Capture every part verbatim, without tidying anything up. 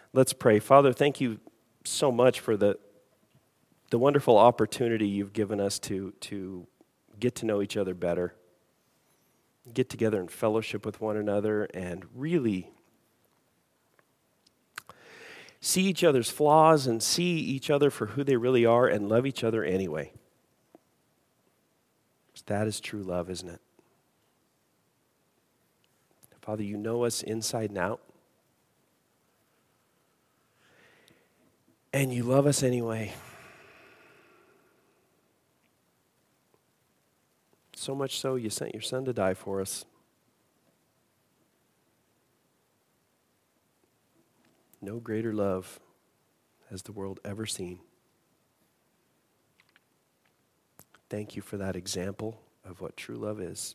Let's pray. Father, thank you so much for the the wonderful opportunity you've given us to, to get to know each other better, get together and fellowship with one another, and really see each other's flaws and see each other for who they really are and love each other anyway. That is true love, isn't it? Father, you know us inside and out. And you love us anyway. So much so, you sent your son to die for us. No greater love has the world ever seen. Thank you for that example of what true love is.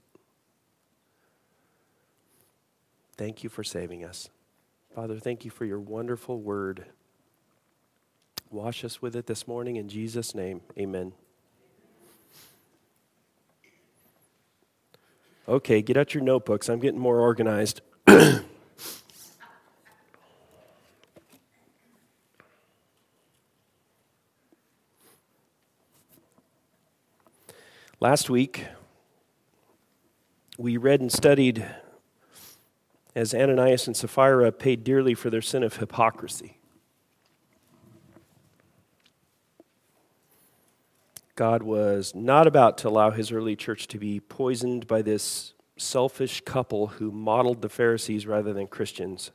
Thank you for saving us. Father, thank you for your wonderful word. Wash us with it this morning in Jesus' name. Amen. Okay, get out your notebooks. I'm getting more organized. Last week, we read and studied as Ananias and Sapphira paid dearly for their sin of hypocrisy. God was not about to allow his early church to be poisoned by this selfish couple who modeled the Pharisees rather than Christians.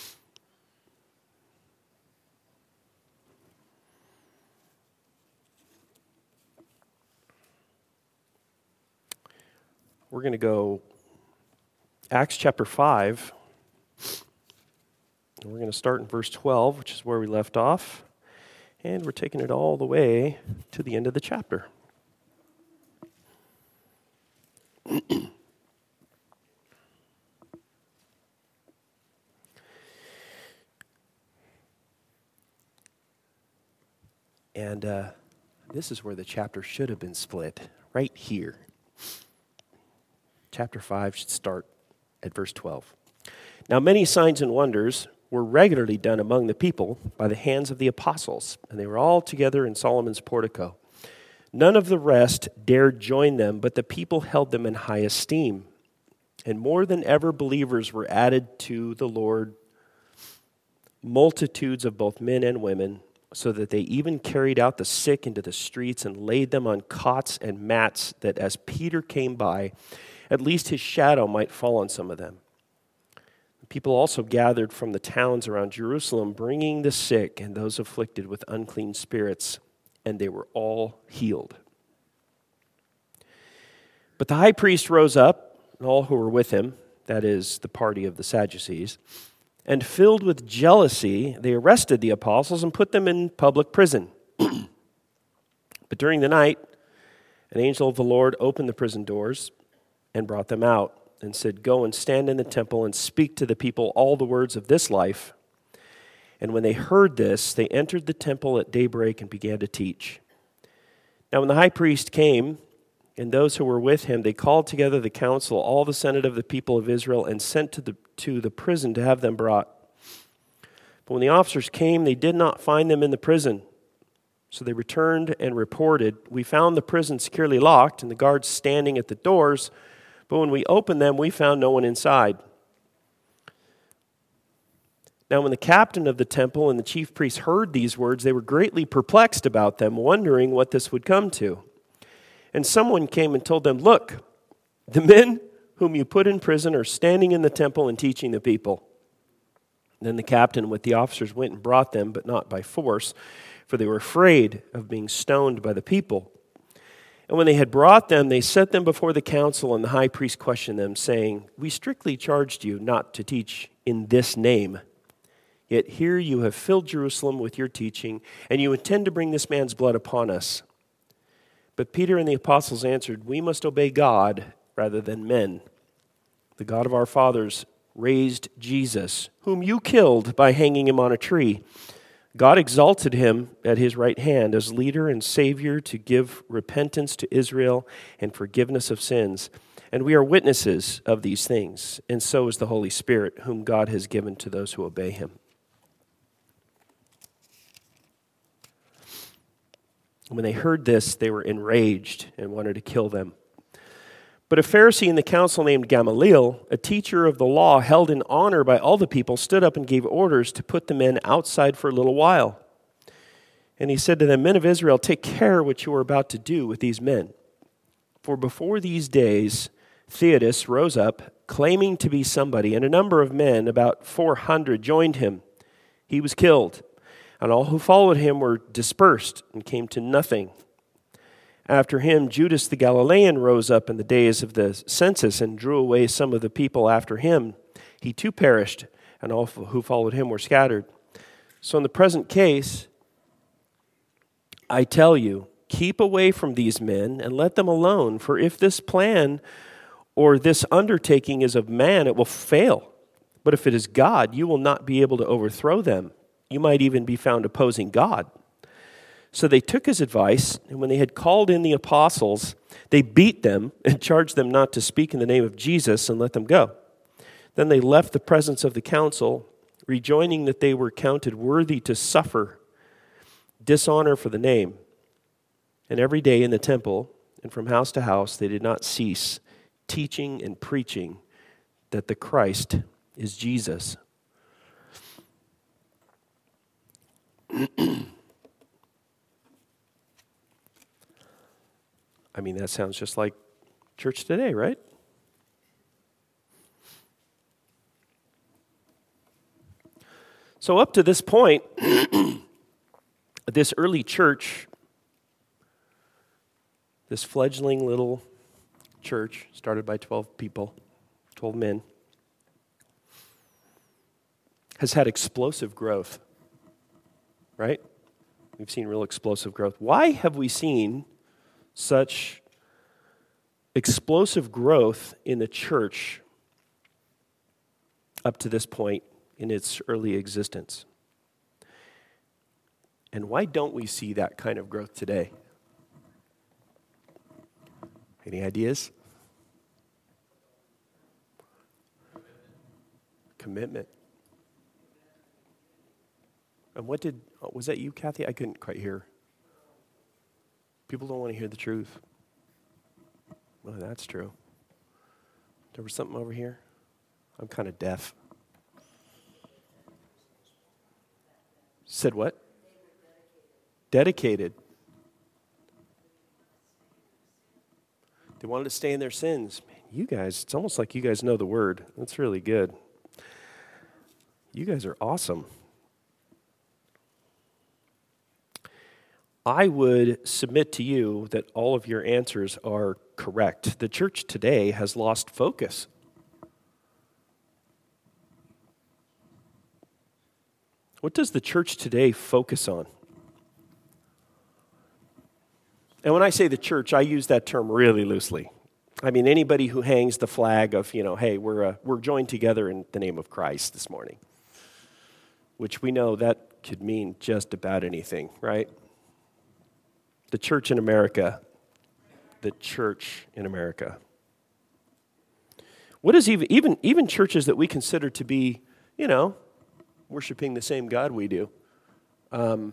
We're going to go Acts chapter five. And we're going to start in verse twelve, which is where we left off. And we're taking it all the way to the end of the chapter. And uh, this is where the chapter should have been split, right here. Chapter five should start at verse twelve. Now many signs and wonders were regularly done among the people by the hands of the apostles, and they were all together in Solomon's portico. None of the rest dared join them, but the people held them in high esteem. And more than ever believers were added to the Lord, multitudes of both men and women, so that they even carried out the sick into the streets and laid them on cots and mats, that as Peter came by, at least his shadow might fall on some of them. People also gathered from the towns around Jerusalem, bringing the sick and those afflicted with unclean spirits, and they were all healed. But the high priest rose up, and all who were with him, that is, the party of the Sadducees, and filled with jealousy, they arrested the apostles and put them in public prison. But during the night, an angel of the Lord opened the prison doors and brought them out, and said, "Go and stand in the temple and speak to the people all the words of this life." And when they heard this, they entered the temple at daybreak and began to teach. Now when the high priest came, and those who were with him, they called together the council, all the senate of the people of Israel, and sent to the, to the prison to have them brought. But when the officers came, they did not find them in the prison. So they returned and reported, "We found the prison securely locked, and the guards standing at the doors, but when we opened them, we found no one inside." Now when the captain of the temple and the chief priests heard these words, they were greatly perplexed about them, wondering what this would come to. And someone came and told them, "Look, the men whom you put in prison are standing in the temple and teaching the people." Then the captain with the officers went and brought them, but not by force, for they were afraid of being stoned by the people. And when they had brought them, they set them before the council, and the high priest questioned them, saying, "We strictly charged you not to teach in this name. Yet here you have filled Jerusalem with your teaching, and you intend to bring this man's blood upon us." But Peter and the apostles answered, "We must obey God rather than men. The God of our fathers raised Jesus, whom you killed by hanging him on a tree. God exalted him at his right hand as leader and savior to give repentance to Israel and forgiveness of sins. And we are witnesses of these things, and so is the Holy Spirit, whom God has given to those who obey him." When they heard this, they were enraged and wanted to kill them. But a Pharisee in the council named Gamaliel, a teacher of the law held in honor by all the people, stood up and gave orders to put the men outside for a little while. And he said to them, "Men of Israel, take care what you are about to do with these men. For before these days, Theudas rose up, claiming to be somebody, and a number of men, about four hundred, joined him. He was killed, and all who followed him were dispersed and came to nothing. After him, Judas the Galilean rose up in the days of the census and drew away some of the people after him. He too perished, and all who followed him were scattered. So in the present case, I tell you, keep away from these men and let them alone, for if this plan or this undertaking is of man, it will fail. But if it is God, you will not be able to overthrow them. You might even be found opposing God." So they took his advice, and when they had called in the apostles, they beat them and charged them not to speak in the name of Jesus and let them go. Then they left the presence of the council, rejoining that they were counted worthy to suffer dishonor for the name. And every day in the temple and from house to house, they did not cease teaching and preaching that the Christ is Jesus. I mean, that sounds just like church today, right? So up to this point, this early church, this fledgling little church started by twelve people, twelve men, has had explosive growth, right? We've seen real explosive growth. Why have we seen such explosive growth in the church up to this point in its early existence? And why don't we see that kind of growth today? Any ideas? Commitment. And what did, was that you, Kathy? I couldn't quite hear. People don't want to hear the truth. Well, that's true. There was something over here. I'm kind of deaf. Said what? Dedicated. They wanted to stay in their sins. Man, you guys, it's almost like you guys know the word. That's really good. You guys are awesome. I would submit to you that all of your answers are correct. The church today has lost focus. What does the church today focus on? And when I say the church, I use that term really loosely. I mean, anybody who hangs the flag of, you know, hey, we're uh, we're joined together in the name of Christ this morning, which we know that could mean just about anything, right? The church in America, the church in America. What is even even even churches that we consider to be, you know, worshiping the same God we do? Um,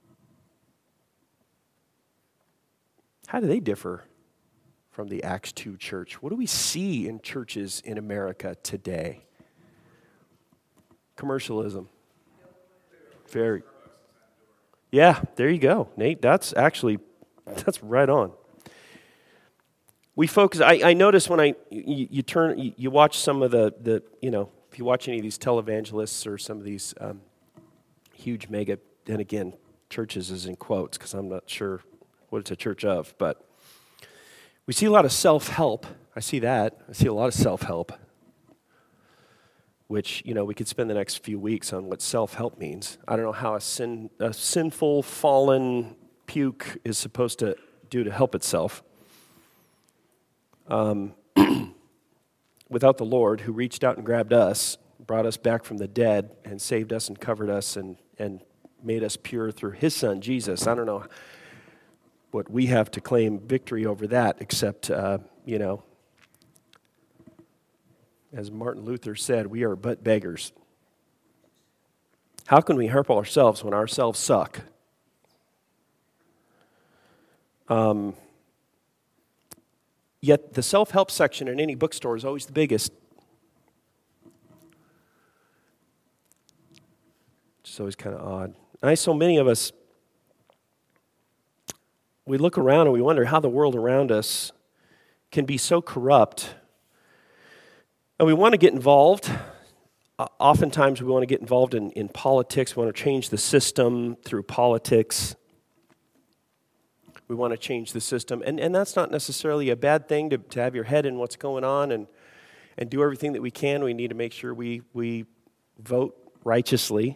how do they differ from the Acts two church? What do we see in churches in America today? Commercialism. Very. Yeah, there you go, Nate. That's actually, that's right on. We focus, I, I notice when I, you, you turn, you, you watch some of the, the, you know, if you watch any of these televangelists or some of these um, huge mega, and again, churches is in quotes because I'm not sure what it's a church of, but we see a lot of self-help. I see that. I see a lot of self-help, which, you know, we could spend the next few weeks on what self-help means. I don't know how a sin, a sinful, fallen puke is supposed to do to help itself. Um, without the Lord, who reached out and grabbed us, brought us back from the dead, and saved us and covered us and, and made us pure through his son, Jesus. I don't know what we have to claim victory over that, except, uh, you know, as Martin Luther said, we are but beggars. How can we help ourselves when ourselves suck? Um, yet the self-help section in any bookstore is always the biggest. It's always kind of odd. I so many of us, we look around and we wonder how the world around us can be so corrupt. And we want to get involved. Uh, oftentimes we want to get involved in, in politics. We want to change the system through politics. We want to change the system. And, and that's not necessarily a bad thing to, to have your head in what's going on and, and do everything that we can. We need to make sure we, we vote righteously.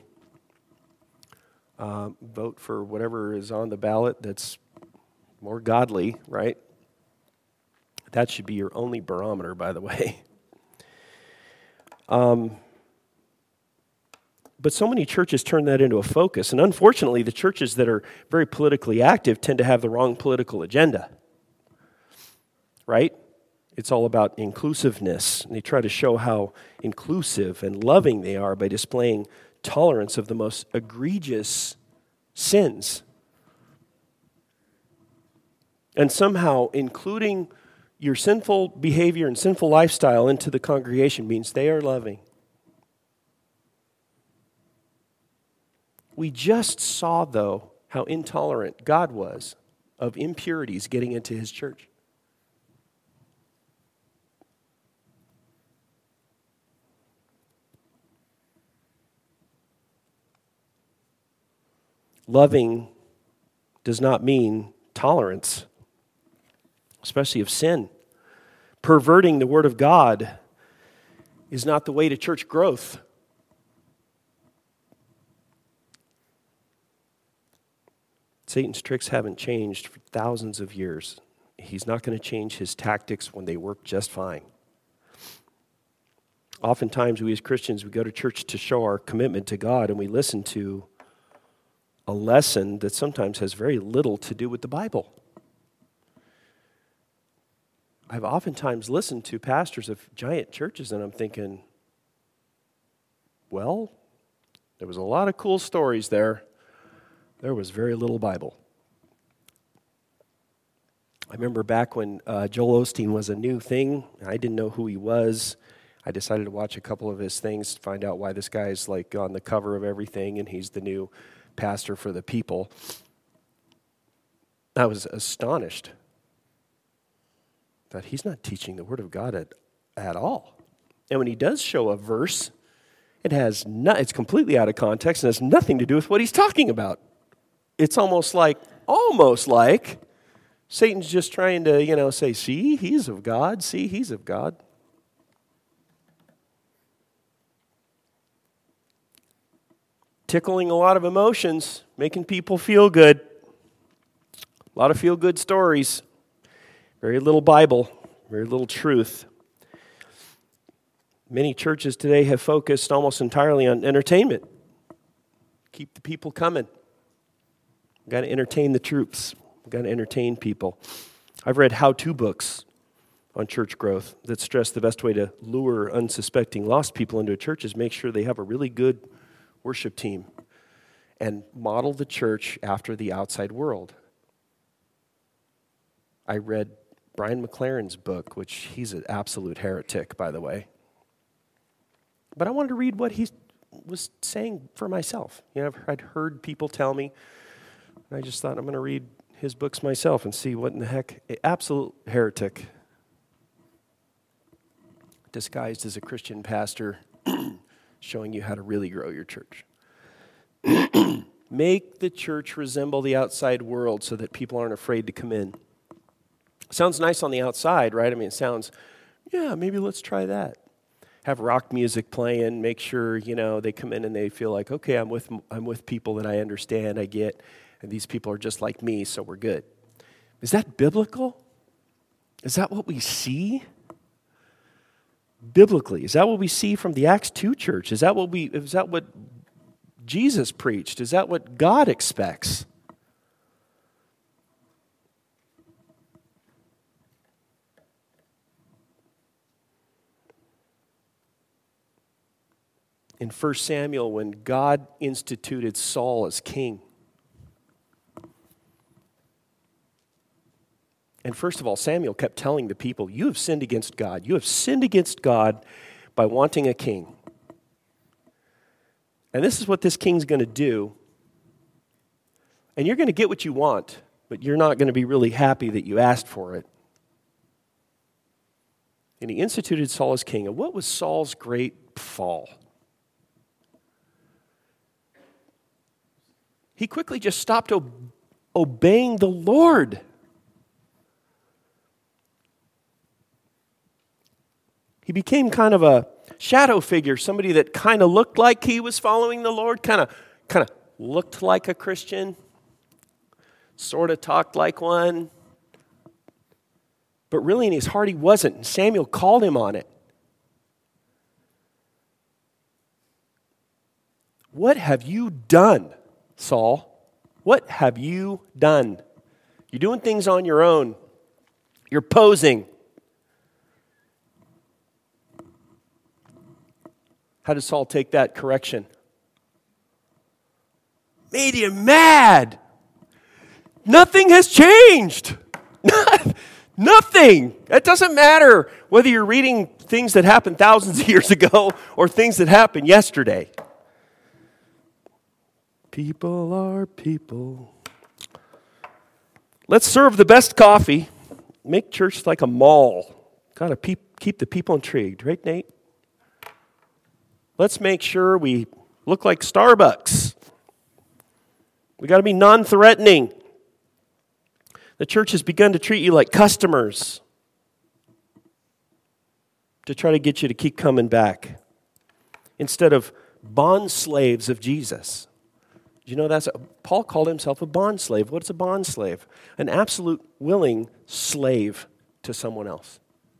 Uh, vote for whatever is on the ballot that's more godly, right? That should be your only barometer, by the way. Um, but so many churches turn that into a focus. And unfortunately, the churches that are very politically active tend to have the wrong political agenda, right? It's all about inclusiveness. And they try to show how inclusive and loving they are by displaying tolerance of the most egregious sins. And somehow including your sinful behavior and sinful lifestyle into the congregation means they are loving. We just saw, though, how intolerant God was of impurities getting into his church. Loving does not mean tolerance, especially of sin. Perverting the Word of God is not the way to church growth. Satan's tricks haven't changed for thousands of years. He's not going to change his tactics when they work just fine. Oftentimes, we as Christians, we go to church to show our commitment to God, and we listen to a lesson that sometimes has very little to do with the Bible. I've oftentimes listened to pastors of giant churches, and I'm thinking, well, there was a lot of cool stories there. There was very little Bible. I remember back when uh, Joel Osteen was a new thing. I didn't know who he was. I decided to watch a couple of his things to find out why this guy's like on the cover of everything, and he's the new pastor for the people. I was astonished that he's not teaching the Word of God at, at all. And when he does show a verse, it has no, it's completely out of context and has nothing to do with what he's talking about. It's almost like, almost like Satan's just trying to, you know, say, see, he's of God. See, he's of God. Tickling a lot of emotions, making people feel good. A lot of feel-good stories. Very little Bible, very little truth. Many churches today have focused almost entirely on entertainment. Keep the people coming. We've got to entertain the troops. We've got to entertain people. I've read how-to books on church growth that stress the best way to lure unsuspecting lost people into a church is make sure they have a really good worship team and model the church after the outside world. I read Brian McLaren's book, which he's an absolute heretic, by the way. But I wanted to read what he was saying for myself. You know, I'd heard people tell me, and I just thought I'm going to read his books myself and see what in the heck. Absolute heretic. Disguised as a Christian pastor, showing you how to really grow your church. Make the church resemble the outside world so that people aren't afraid to come in. Sounds nice on the outside, right? I mean, it sounds, yeah, maybe let's try that. Have rock music playing, make sure, you know, they come in and they feel like, okay, I'm with I'm with people that I understand, I get, and these people are just like me, so we're good. Is that biblical? Is that what we see? Biblically, is that what we see from the Acts two church? Is that what we is that what Jesus preached? Is that what God expects? In First Samuel, when God instituted Saul as king, And first of all, Samuel kept telling the people, you have sinned against God. You have sinned against God by wanting a king. And this is what this king's going to do. And you're going to get what you want, but you're not going to be really happy that you asked for it. And he instituted Saul as king. And what was Saul's great fall? He quickly just stopped o- obeying the Lord. He became kind of a shadow figure, somebody that kind of looked like he was following the Lord, kind of kind of looked like a Christian, sort of talked like one, but really in his heart he wasn't. And Samuel called him on it. What have you done, Saul? What have you done? You're doing things on your own. You're posing. How did Saul take that correction? Made him mad. Nothing has changed. Nothing. It doesn't matter whether you're reading things that happened thousands of years ago or things that happened yesterday. People are people. Let's serve the best coffee. Make church like a mall. Got to pe- keep the people intrigued, right, Nate? Let's make sure we look like Starbucks. We got to be non-threatening. The church has begun to treat you like customers to try to get you to keep coming back instead of bond slaves of Jesus. Do you know that's a, Paul called himself a bond slave. What's a bond slave? An absolute willing slave to someone else.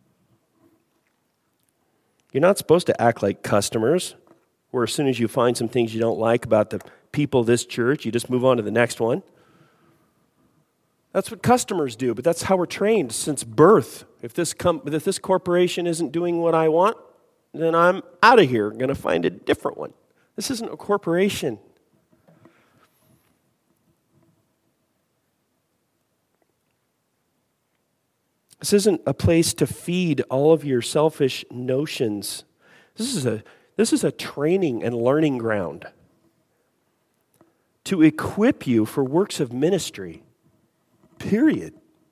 You're not supposed to act like customers, where as soon as you find some things you don't like about the people of this church, you just move on to the next one. That's what customers do, but that's how we're trained since birth. If this com- if this corporation isn't doing what I want, then I'm out of here. I'm going to find a different one. This isn't a corporation. This isn't a place to feed all of your selfish notions. This is a this is a training and learning ground to equip you for works of ministry. Period.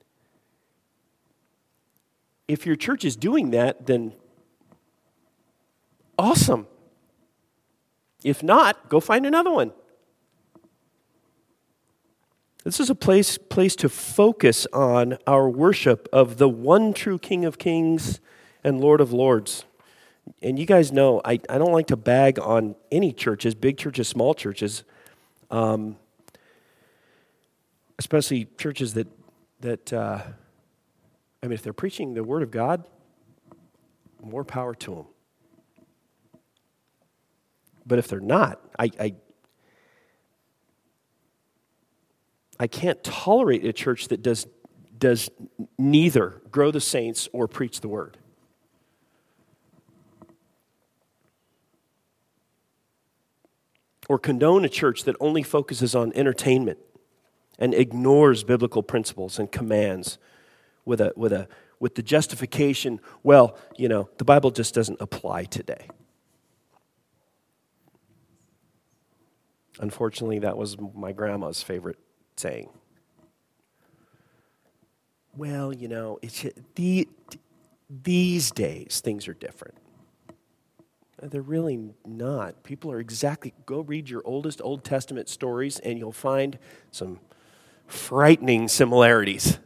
If your church is doing that, then awesome. If not, go find another one. This is a place, place to focus on our worship of the one true King of Kings and Lord of Lords. And you guys know, I, I don't like to bag on any churches, big churches, small churches, um, especially churches that, that uh, I mean, if they're preaching the Word of God, more power to them. But if they're not, I, I I can't tolerate a church that does, does neither grow the saints or preach the word. Or condone a church that only focuses on entertainment and ignores biblical principles and commands with a with a with the justification, well, you know, the Bible just doesn't apply today. Unfortunately, that was my grandma's favorite saying. Well, you know, it's the these days things are different. They're really not. People are exactly, go read your oldest Old Testament stories and you'll find some frightening similarities.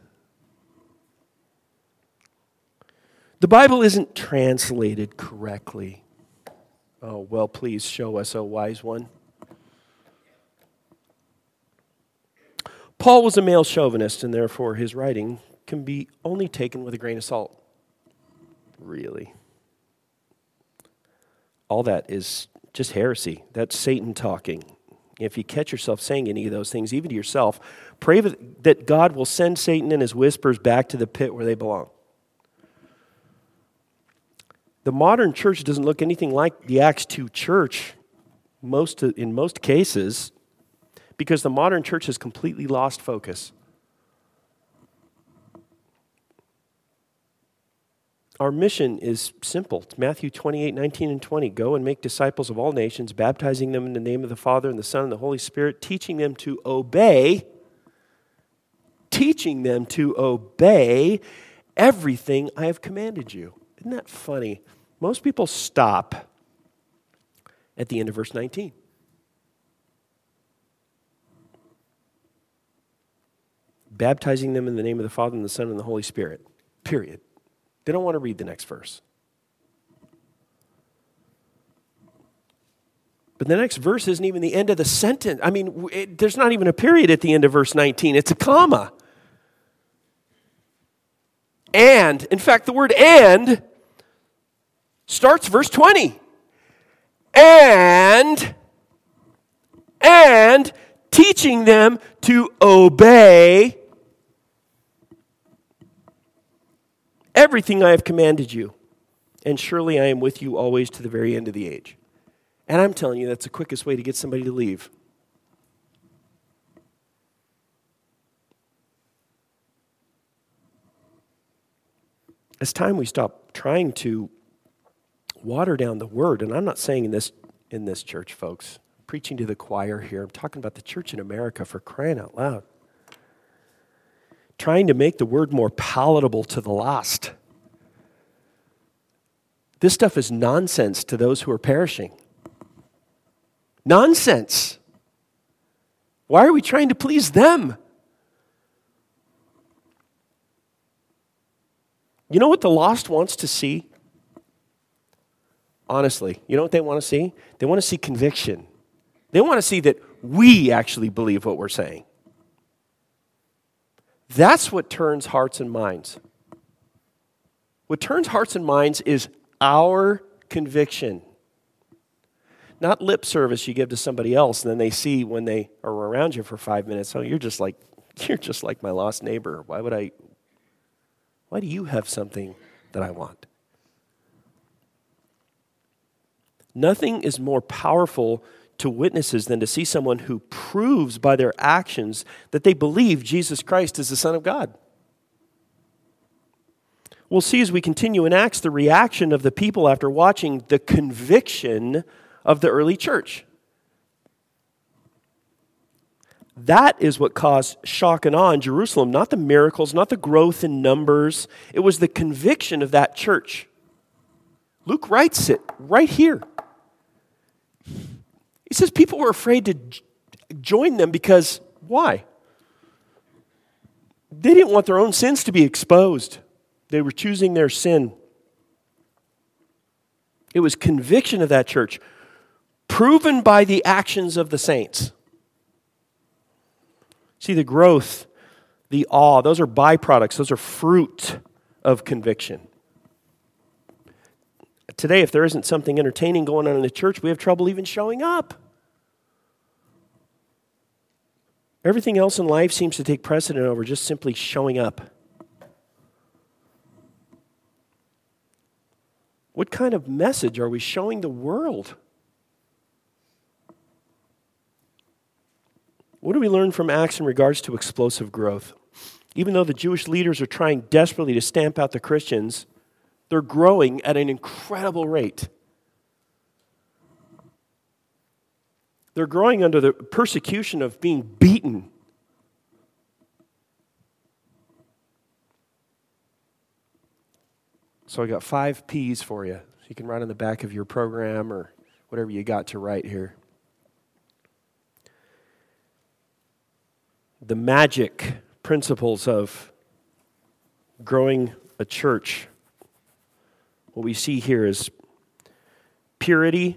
The Bible isn't translated correctly. Oh, well, please show us, O wise one. Paul was a male chauvinist, and therefore his writing can be only taken with a grain of salt. Really? All that is just heresy. That's Satan talking. If you catch yourself saying any of those things, even to yourself, pray that God will send Satan and his whispers back to the pit where they belong. The modern church doesn't look anything like the Acts two church most in most cases, because the modern church has completely lost focus. Our mission is simple. It's Matthew twenty-eight, nineteen, and twenty. Go and make disciples of all nations, baptizing them in the name of the Father and the Son and the Holy Spirit, teaching them to obey, teaching them to obey everything I have commanded you. Isn't that funny? Most people stop at the end of verse nineteen. Baptizing them in the name of the Father and the Son and the Holy Spirit. Period. They don't want to read the next verse. But the next verse isn't even the end of the sentence. I mean, it, there's not even a period at the end of verse nineteen. It's a comma. And, in fact, the word and starts verse twenty. And, and teaching them to obey everything I have commanded you. And surely I am with you always to the very end of the age. And I'm telling you, that's the quickest way to get somebody to leave. It's time we stop trying to water down the word. And I'm not saying in this in this church, folks. I'm preaching to the choir here. I'm talking about the church in America, for crying out loud. Trying to make the word more palatable to the lost. This stuff is nonsense to those who are perishing. Nonsense. Why are we trying to please them? You know what the lost wants to see? Honestly, you know what they want to see? They want to see conviction. They want to see that we actually believe what we're saying. That's what turns hearts and minds. What turns hearts and minds is our conviction. Not lip service you give to somebody else, and then they see when they are around you for five minutes, oh, you're just like you're just like my lost neighbor. Why would I why do you have something that I want? Nothing is more powerful to witnesses than to see someone who proves by their actions that they believe Jesus Christ is the Son of God. We'll see as we continue in Acts the reaction of the people after watching the conviction of the early church. That is what caused shock and awe in Jerusalem, not the miracles, not the growth in numbers. It was the conviction of that church. Luke writes it right here. He says people were afraid to join them because, why? They didn't want their own sins to be exposed. They were choosing their sin. It was conviction of that church, proven by the actions of the saints. See, the growth, the awe, those are byproducts. Those are fruit of conviction. Today, if there isn't something entertaining going on in the church, we have trouble even showing up. Everything else in life seems to take precedent over just simply showing up. What kind of message are we showing the world? What do we learn from Acts in regards to explosive growth? Even though the Jewish leaders are trying desperately to stamp out the Christians, they're growing at an incredible rate. They're growing under the persecution of being beaten. So I got five P's for you. So you can write on the back of your program or whatever you got to write here. The magic principles of growing a church. What we see here is purity,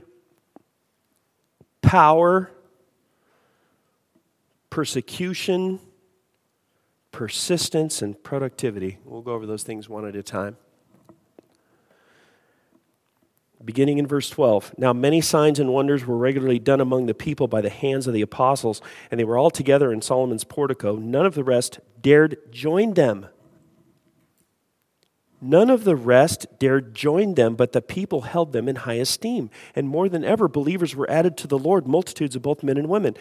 power, persecution, persistence, and productivity. We'll go over those things one at a time. Beginning in verse twelve. Now many signs and wonders were regularly done among the people by the hands of the apostles, and they were all together in Solomon's portico. None of the rest dared join them. None of the rest dared join them, but the people held them in high esteem. And more than ever, believers were added to the Lord, multitudes of both men and women.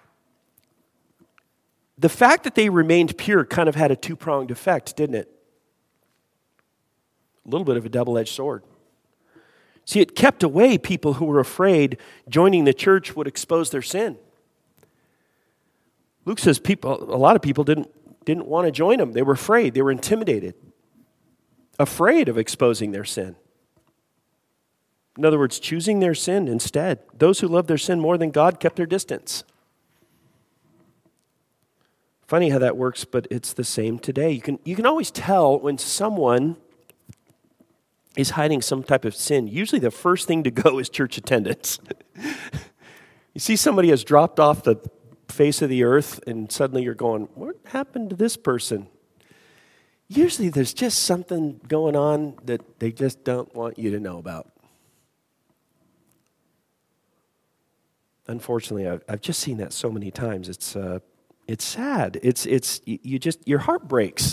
The fact that they remained pure kind of had a two-pronged effect, didn't it? A little bit of a double-edged sword. See, it kept away people who were afraid joining the church would expose their sin. Luke says people, a lot of people didn't, didn't want to join him. They were afraid. They were intimidated. Afraid of exposing their sin. In other words, choosing their sin instead. Those who loved their sin more than God kept their distance. Funny how that works, but it's the same today. You can, you can always tell when someone is hiding some type of sin. Usually the first thing to go is church attendance. You see somebody has dropped off the face of the earth and suddenly you're going, what happened to this person? Usually there's just something going on that they just don't want you to know about. Unfortunately, I've, I've just seen that so many times. It's uh, it's sad. It's it's you just your heart breaks.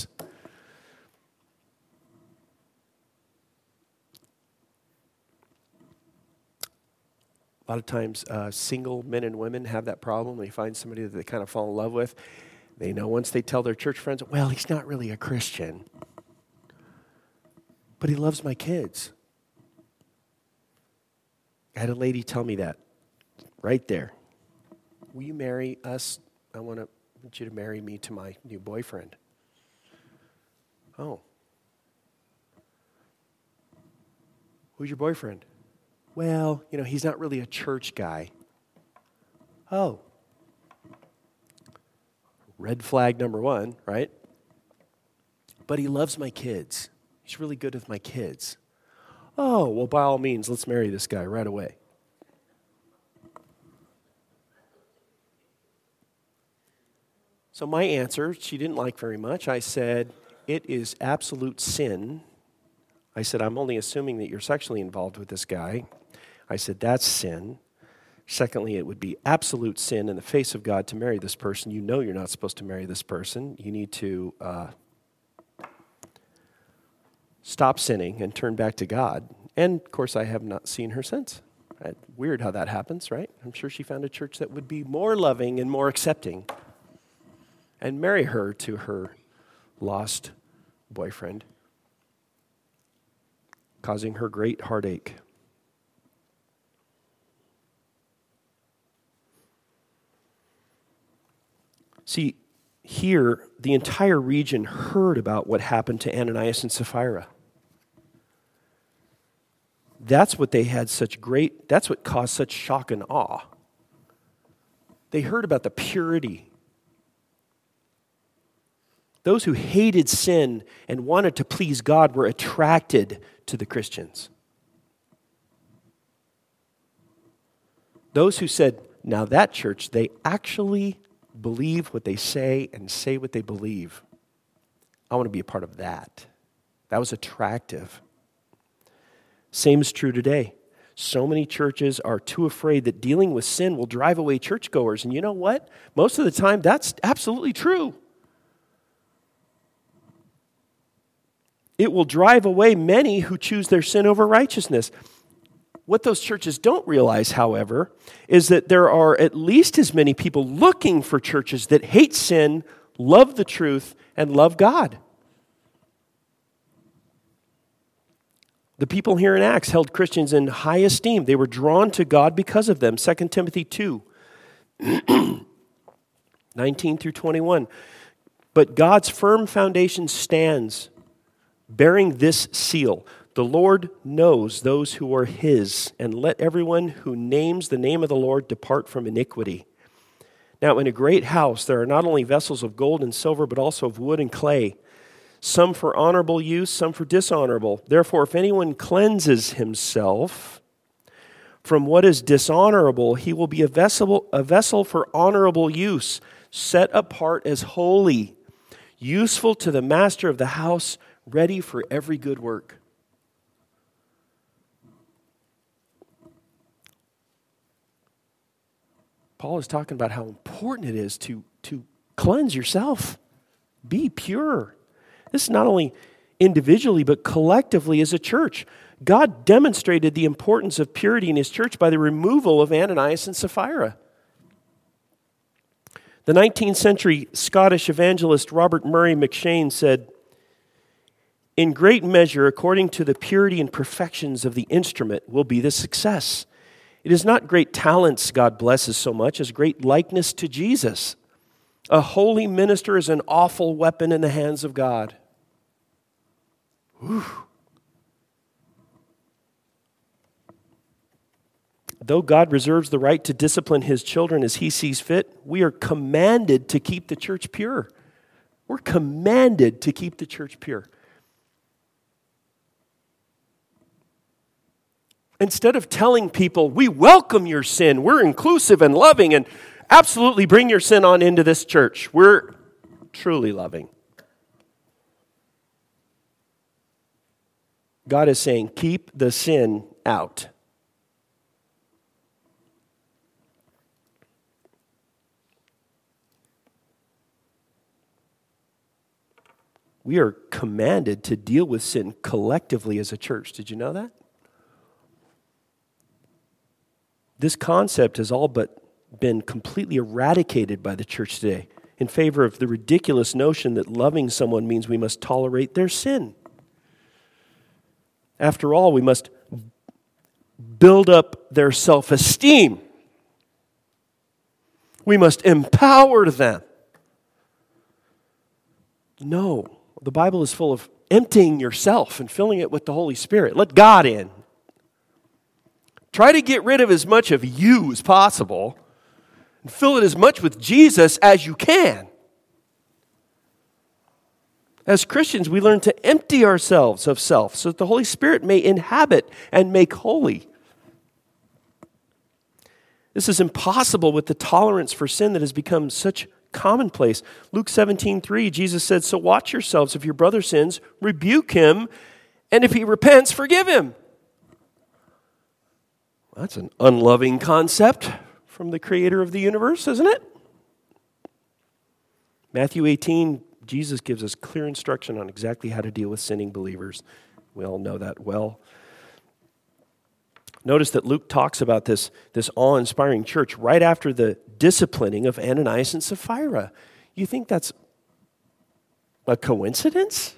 A lot of times, uh, single men and women have that problem. They find somebody that they kind of fall in love with. They know once they tell their church friends, well, he's not really a Christian, but he loves my kids. I had a lady tell me that right there. Will you marry us? I want to want you to marry me to my new boyfriend. Oh. Who's your boyfriend? Well, you know, he's not really a church guy. Oh. Red flag number one, right? But he loves my kids. He's really good with my kids. Oh, well, by all means, let's marry this guy right away. So my answer, she didn't like very much. I said, it is absolute sin. I said, I'm only assuming that you're sexually involved with this guy. I said, that's sin. Secondly, it would be absolute sin in the face of God to marry this person. You know you're not supposed to marry this person. You need to uh, stop sinning and turn back to God. And, of course, I have not seen her since. Right? Weird how that happens, right? I'm sure she found a church that would be more loving and more accepting and marry her to her lost boyfriend, causing her great heartache. See, here, the entire region heard about what happened to Ananias and Sapphira. That's what they had such great, that's what caused such shock and awe. They heard about the purity. Those who hated sin and wanted to please God were attracted to the Christians. Those who said, now that church, they actually believe what they say and say what they believe. I want to be a part of that. That was attractive. Same is true today. So many churches are too afraid that dealing with sin will drive away churchgoers. And you know what? Most of the time, that's absolutely true. It will drive away many who choose their sin over righteousness. What those churches don't realize, however, is that there are at least as many people looking for churches that hate sin, love the truth, and love God. The people here in Acts held Christians in high esteem. They were drawn to God because of them. Second Timothy two, nineteen through twenty-one. But God's firm foundation stands, bearing this seal. The Lord knows those who are his, and let everyone who names the name of the Lord depart from iniquity. Now, in a great house, there are not only vessels of gold and silver, but also of wood and clay, some for honorable use, some for dishonorable. Therefore, if anyone cleanses himself from what is dishonorable, he will be a vessel, a vessel for honorable use, set apart as holy, useful to the master of the house, ready for every good work. Paul is talking about how important it is to, to cleanse yourself. Be pure. This is not only individually, but collectively as a church. God demonstrated the importance of purity in his church by the removal of Ananias and Sapphira. The nineteenth century Scottish evangelist Robert Murray McCheyne said, in great measure, according to the purity and perfections of the instrument, will be the success. It is not great talents God blesses so much as great likeness to Jesus. A holy minister is an awful weapon in the hands of God. Whew. Though God reserves the right to discipline his children as he sees fit, we are commanded to keep the church pure. We're commanded to keep the church pure. Instead of telling people, we welcome your sin, we're inclusive and loving, and absolutely bring your sin on into this church, we're truly loving. God is saying, keep the sin out. We are commanded to deal with sin collectively as a church. Did you know that? This concept has all but been completely eradicated by the church today in favor of the ridiculous notion that loving someone means we must tolerate their sin. After all, we must build up their self-esteem. We must empower them. No, the Bible is full of emptying yourself and filling it with the Holy Spirit. Let God in. Try to get rid of as much of you as possible and fill it as much with Jesus as you can. As Christians, we learn to empty ourselves of self so that the Holy Spirit may inhabit and make holy. This is impossible with the tolerance for sin that has become such commonplace. Luke seventeen three, Jesus said, so watch yourselves. If your brother sins, rebuke him, and if he repents, forgive him. That's an unloving concept from the creator of the universe, isn't it? Matthew eighteen, Jesus gives us clear instruction on exactly how to deal with sinning believers. We all know that well. Notice that Luke talks about this, this awe-inspiring church right after the disciplining of Ananias and Sapphira. You think that's a coincidence?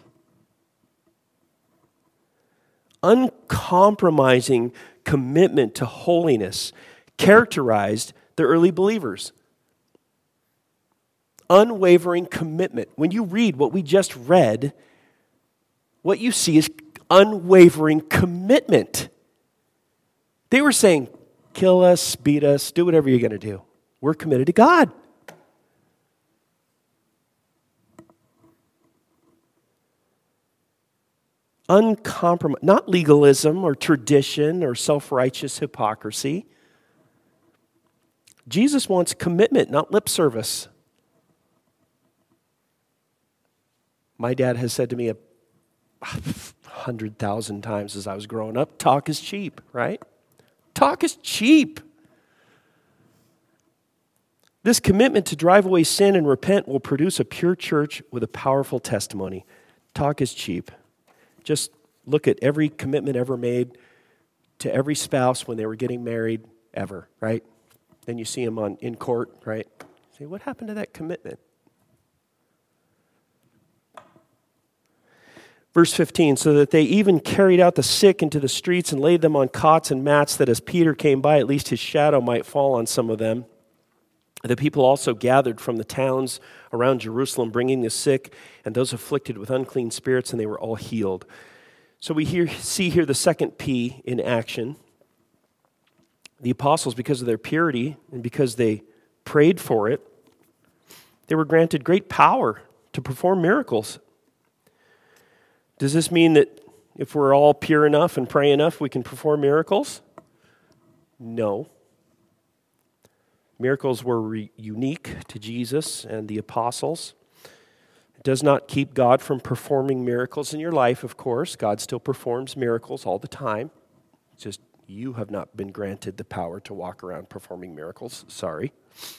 Uncompromising commitment to holiness characterized the early believers. Unwavering commitment. When you read what we just read, what you see is unwavering commitment. They were saying, kill us, beat us, do whatever you're going to do. We're committed to God. Uncompromised, not legalism or tradition or self-righteous hypocrisy. Jesus wants commitment, not lip service. My dad has said to me a hundred thousand times as I was growing up, talk is cheap, right? Talk is cheap. This commitment to drive away sin and repent will produce a pure church with a powerful testimony. Talk is cheap. Just look at every commitment ever made to every spouse when they were getting married, ever, right? Then you see them on in court, right? Say, what happened to that commitment? Verse fifteen, so that they even carried out the sick into the streets and laid them on cots and mats, that as Peter came by, at least his shadow might fall on some of them. The people also gathered from the towns around Jerusalem, bringing the sick and those afflicted with unclean spirits, and they were all healed. So we hear, see here the second P in action. The apostles, because of their purity and because they prayed for it, they were granted great power to perform miracles. Does this mean that if we're all pure enough and pray enough, we can perform miracles? No. Miracles were re- unique to Jesus and the apostles. It does not keep God from performing miracles in your life, of course. God still performs miracles all the time. It's just you have not been granted the power to walk around performing miracles. Sorry.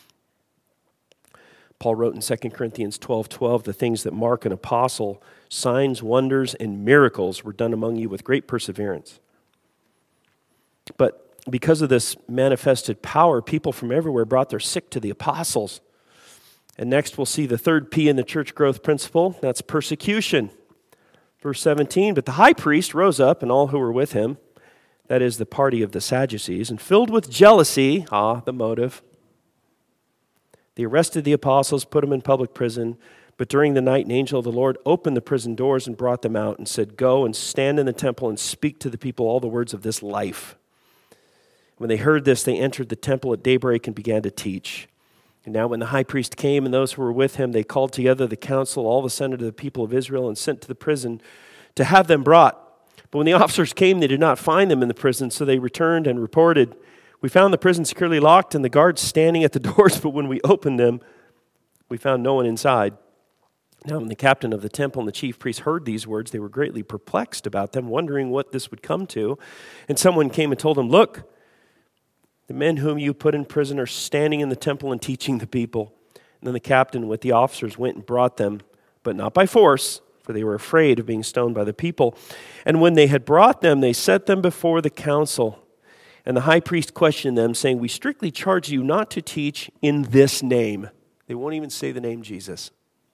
Paul wrote in Second Corinthians twelve twelve, the things that mark an apostle, signs, wonders, and miracles were done among you with great perseverance. But because of this manifested power, people from everywhere brought their sick to the apostles. And next we'll see the third P in the church growth principle. That's persecution. Verse seventeen, but the high priest rose up and all who were with him, that is the party of the Sadducees, and filled with jealousy, ah, the motive, they arrested the apostles, put them in public prison. But during the night, an angel of the Lord opened the prison doors and brought them out and said, go and stand in the temple and speak to the people all the words of this life. When they heard this, they entered the temple at daybreak and began to teach. And now when the high priest came and those who were with him, they called together the council, all the senate of the people of Israel, and sent to the prison to have them brought. But when the officers came, they did not find them in the prison, so they returned and reported, we found the prison securely locked and the guards standing at the doors, but when we opened them, we found no one inside. Now when the captain of the temple and the chief priests heard these words, they were greatly perplexed about them, wondering what this would come to. And someone came and told them, look, the men whom you put in prison are standing in the temple and teaching the people. And then the captain with the officers went and brought them, but not by force, for they were afraid of being stoned by the people. And when they had brought them, they set them before the council. And the high priest questioned them, saying, we strictly charge you not to teach in this name. They won't even say the name Jesus.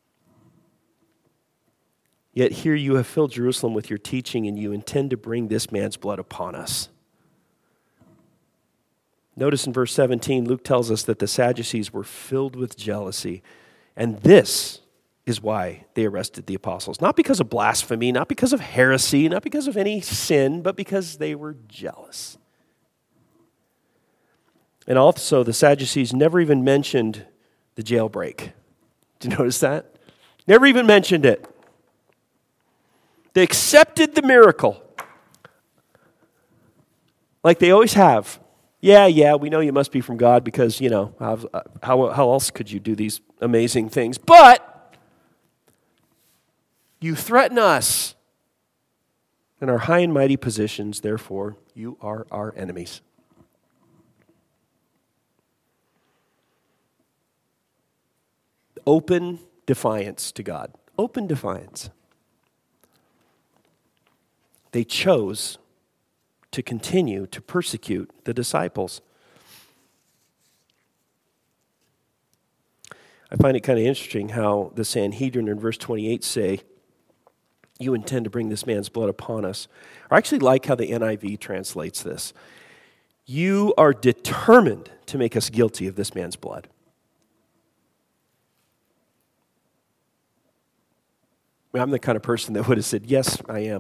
Yet here you have filled Jerusalem with your teaching, and you intend to bring this man's blood upon us. Notice in verse seventeen, Luke tells us that the Sadducees were filled with jealousy. And this is why they arrested the apostles. Not because of blasphemy, not because of heresy, not because of any sin, but because they were jealous. And also, the Sadducees never even mentioned the jailbreak. Did you notice that? Never even mentioned it. They accepted the miracle. Like they always have. Yeah, yeah, we know you must be from God because, you know, how, how, how else could you do these amazing things? But you threaten us. In our high and mighty positions, therefore, you are our enemies. Open defiance to God. Open defiance. They chose to continue to persecute the disciples. I find it kind of interesting how the Sanhedrin in verse twenty-eight say, you intend to bring this man's blood upon us. I actually like how the N I V translates this. You are determined to make us guilty of this man's blood. I'm the kind of person that would have said, yes, I am.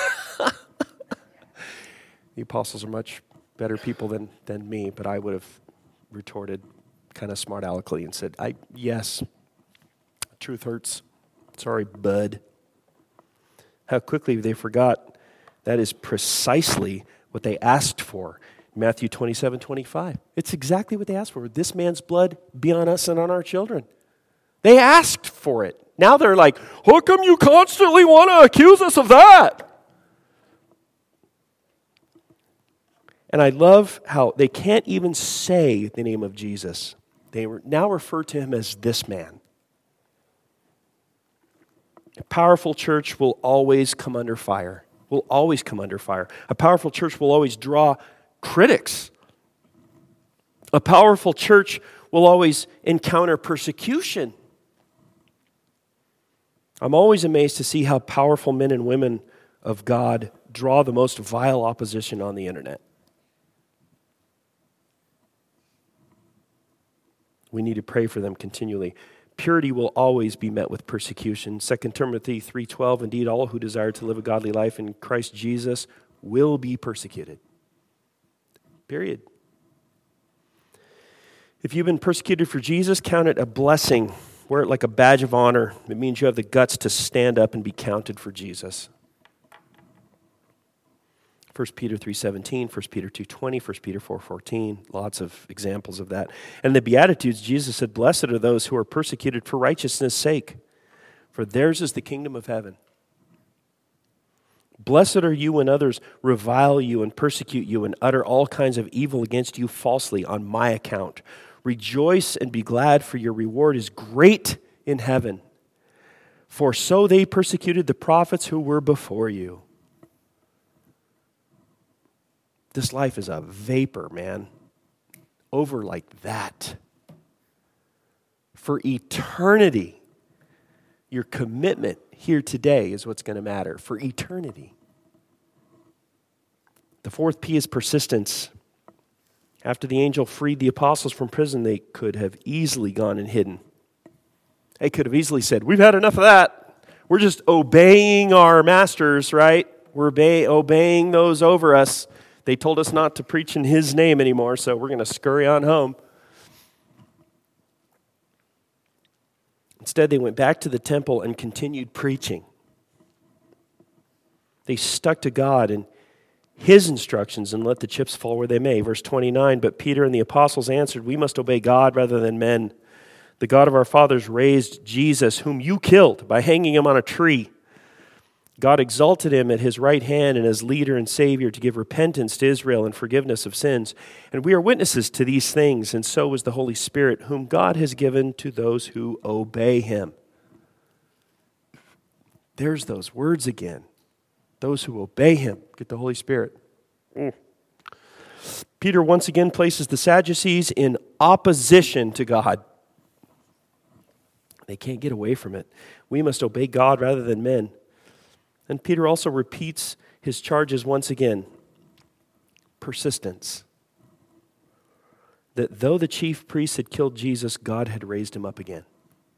The apostles are much better people than, than me, but I would have retorted kind of smart aleckly and said, I yes, truth hurts. Sorry, bud. How quickly they forgot that is precisely what they asked for. Matthew twenty-seven, twenty-five. It's exactly what they asked for. This man's blood be on us and on our children. They asked for it. Now they're like, how come you constantly want to accuse us of that? And I love how they can't even say the name of Jesus. They now refer to him as this man. A powerful church will always come under fire. Will always come under fire. A powerful church will always draw critics. A powerful church will always encounter persecution. I'm always amazed to see how powerful men and women of God draw the most vile opposition on the internet. We need to pray for them continually. Purity will always be met with persecution. Second Timothy three twelve, indeed, all who desire to live a godly life in Christ Jesus will be persecuted. Period. If you've been persecuted for Jesus, count it a blessing. Wear it like a badge of honor. It means you have the guts to stand up and be counted for Jesus. First Peter three seventeen, First Peter two twenty, First Peter four fourteen, lots of examples of that. And the Beatitudes, Jesus said, blessed are those who are persecuted for righteousness' sake, for theirs is the kingdom of heaven. Blessed are you when others revile you and persecute you and utter all kinds of evil against you falsely on my account. Rejoice and be glad, for your reward is great in heaven. For so they persecuted the prophets who were before you. This life is a vapor, man. Over like that. For eternity, Your commitment here today is what's going to matter for eternity. The fourth P is persistence. After the angel freed the apostles from prison, they could have easily gone and hidden. They could have easily said, we've had enough of that. We're just obeying our masters, right? We're obey- obeying those over us. They told us not to preach in his name anymore, so we're going to scurry on home. Instead, they went back to the temple and continued preaching. They stuck to God and his instructions and let the chips fall where they may. Verse twenty-nine, but Peter and the apostles answered, we must obey God rather than men. The God of our fathers raised Jesus, whom you killed by hanging him on a tree. God exalted him at his right hand and as leader and savior to give repentance to Israel and forgiveness of sins. And we are witnesses to these things, and so is the Holy Spirit, whom God has given to those who obey him. There's those words again. Those who obey him get the Holy Spirit. Mm. Peter once again places the Sadducees in opposition to God. They can't get away from it. We must obey God rather than men. And Peter also repeats his charges once again. Persistence. That though the chief priests had killed Jesus, God had raised him up again.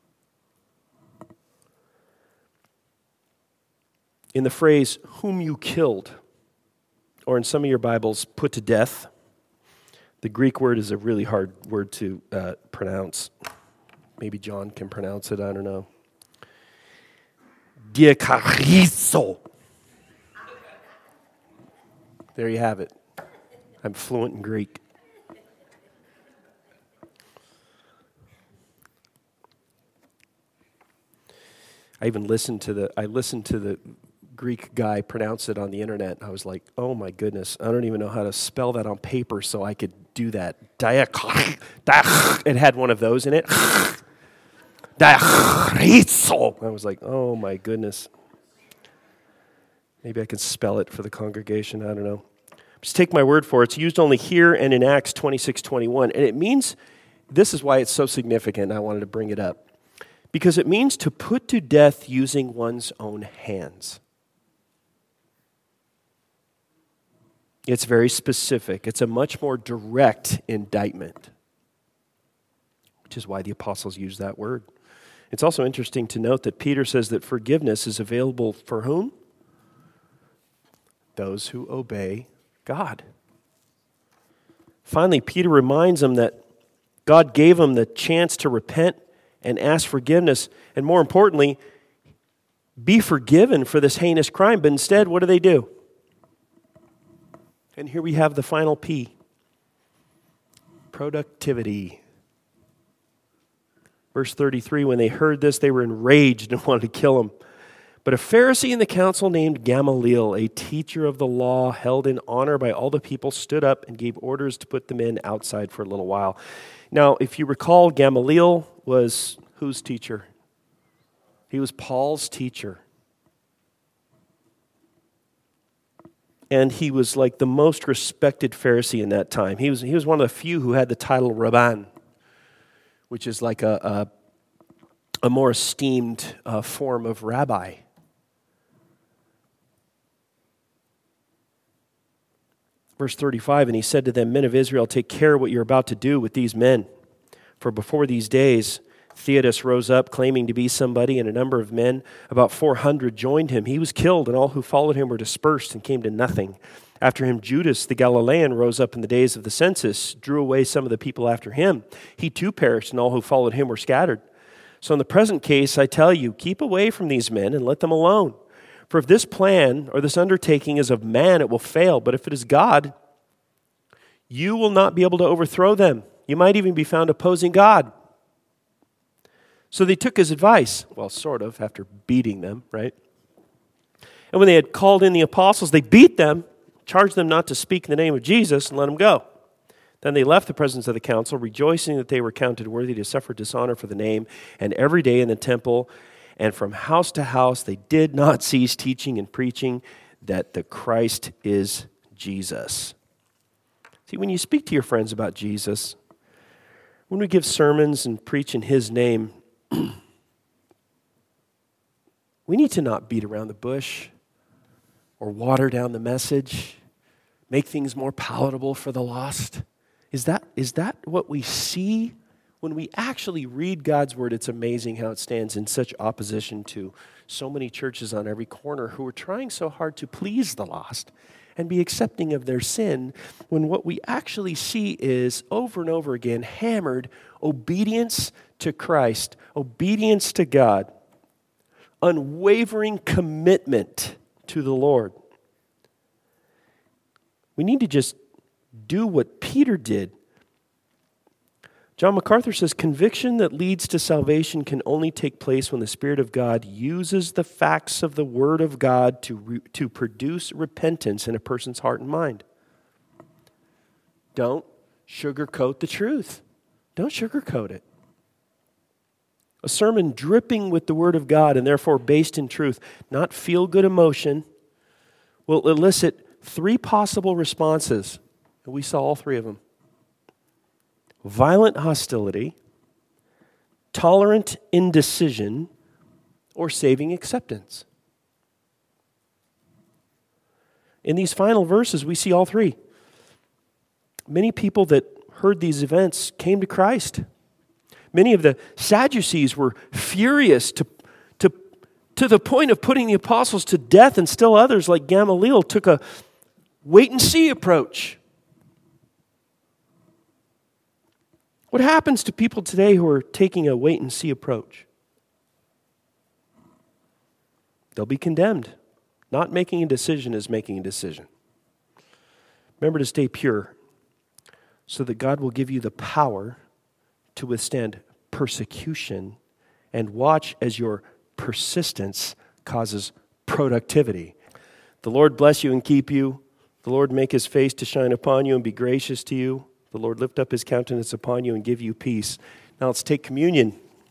In the phrase, whom you killed, or in some of your Bibles, put to death, the Greek word is a really hard word to uh, pronounce. Maybe John can pronounce it, I don't know. Diakarizo. There you have it. I'm fluent in Greek. I even listened to the I listened to the Greek guy pronounce it on the internet. I was like, oh my goodness, I don't even know how to spell that on paper so I could do that. Diak. It had one of those in it. I was like, oh my goodness. Maybe I can spell it for the congregation. I don't know. Just take my word for it. It's used only here and in Acts twenty-six twenty-one. And it means, this is why it's so significant. I wanted to bring it up. Because it means to put to death using one's own hands. It's very specific. It's a much more direct indictment, which is why the apostles use that word. It's also interesting to note that Peter says that forgiveness is available for whom? Those who obey God. Finally, Peter reminds them that God gave them the chance to repent and ask forgiveness, and more importantly, be forgiven for this heinous crime. But instead, what do they do? And here we have the final P. Productivity. Verse thirty-three, when they heard this, they were enraged and wanted to kill him. But a Pharisee in the council named Gamaliel, a teacher of the law held in honor by all the people, stood up and gave orders to put the men outside for a little while. Now, if you recall, Gamaliel was whose teacher? He was Paul's teacher. And he was like the most respected Pharisee in that time. He was, he was one of the few who had the title Rabban, which is like a, a, a more esteemed uh, form of rabbi. Verse thirty-five, and he said to them, men of Israel, take care what you're about to do with these men. For before these days, Theudas rose up, claiming to be somebody, and a number of men, about four hundred, joined him. He was killed, and all who followed him were dispersed and came to nothing. After him, Judas the Galilean rose up in the days of the census, drew away some of the people after him. He too perished, and all who followed him were scattered. So in the present case, I tell you, keep away from these men and let them alone. For if this plan or this undertaking is of man, it will fail. But if it is God, you will not be able to overthrow them. You might even be found opposing God. So they took his advice, well, sort of, after beating them, right? And when they had called in the apostles, they beat them, charged them not to speak in the name of Jesus, and let them go. Then they left the presence of the council, rejoicing that they were counted worthy to suffer dishonor for the name. And every day in the temple and from house to house, they did not cease teaching and preaching that the Christ is Jesus. See, when you speak to your friends about Jesus, when we give sermons and preach in his name, We need to not beat around the bush or water down the message, make things more palatable for the lost. Is that, is that what we see when we actually read God's word? It's amazing how it stands in such opposition to so many churches on every corner who are trying so hard to please the lost and be accepting of their sin, when what we actually see is over and over again hammered obedience to Christ, obedience to God, unwavering commitment to the Lord. We need to just do what Peter did. John MacArthur says, conviction that leads to salvation can only take place when the Spirit of God uses the facts of the Word of God to, re- to produce repentance in a person's heart and mind. Don't sugarcoat the truth. Don't sugarcoat it. A sermon dripping with the Word of God and therefore based in truth, not feel-good emotion, will elicit three possible responses. And we saw all three of them. Violent hostility, tolerant indecision, or saving acceptance. In these final verses, we see all three. Many people that heard these events came to Christ. Many of the Sadducees were furious to, to, to the point of putting the apostles to death, and still others, like Gamaliel, took a wait-and-see approach. What happens to people today who are taking a wait-and-see approach? They'll be condemned. Not making a decision is making a decision. Remember to stay pure so that God will give you the power to withstand persecution, and watch as your persistence causes productivity. The Lord bless you and keep you. The Lord make his face to shine upon you and be gracious to you. The Lord lift up his countenance upon you and give you peace. Now let's take communion.